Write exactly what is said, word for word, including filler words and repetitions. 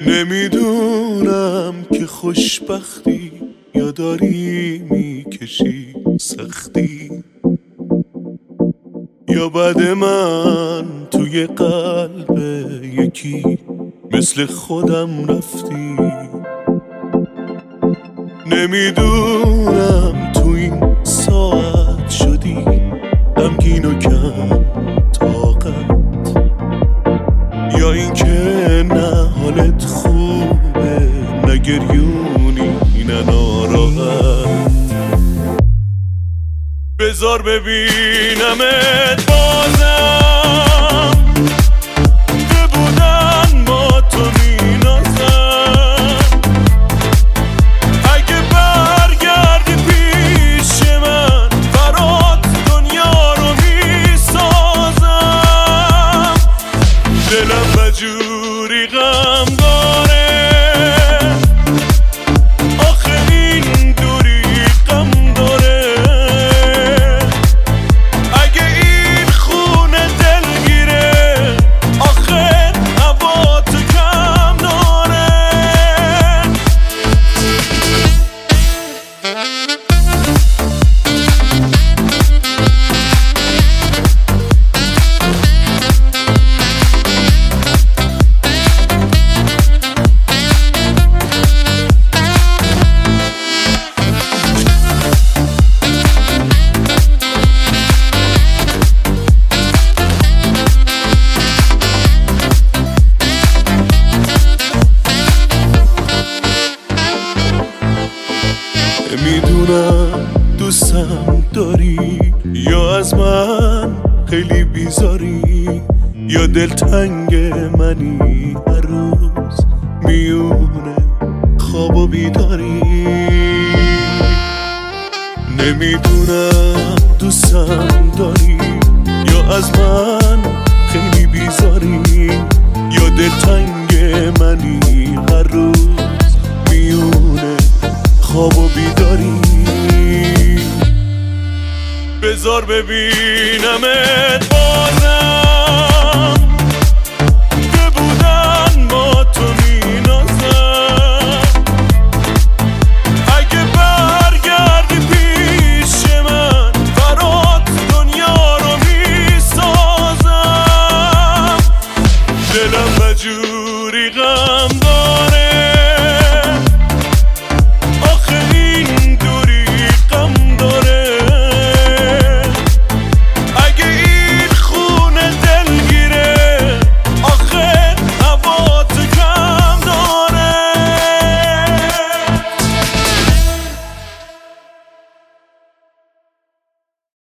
نمیدونم که خوشبختی یا داری میکشی سختی، یا بعد من توی قلب یکی مثل خودم رفتی. نمیدونم تو این ساعت شدی غمگین و کم طاقت، یا این که نه حالت خوبه نه گریونی نه ناراحت. بذار ببینمت بازم، ببودن با تو مینازم. اگه برگردی پیش من برات دنیا رو میسازم. دلم بجوری غم داره، آخه این دوری غم داره. اگه این خونه دلگیره آخه هوا تو کم داره. میدونم دوستم داری یا از من خیلی بیزاری، یا دلتنگ منی هر روز میونه خواب و بیداری. نمیدونم دوستم داری یا از من خیلی بیزاری، یا دلتنگ منی هر روز میونه خواب و بیداری. بذار ببینمت بازم، ببودن با تو مینازم. اگه برگردی پیش من برات دنیا رو میسازم. دلم بجوری غم داره،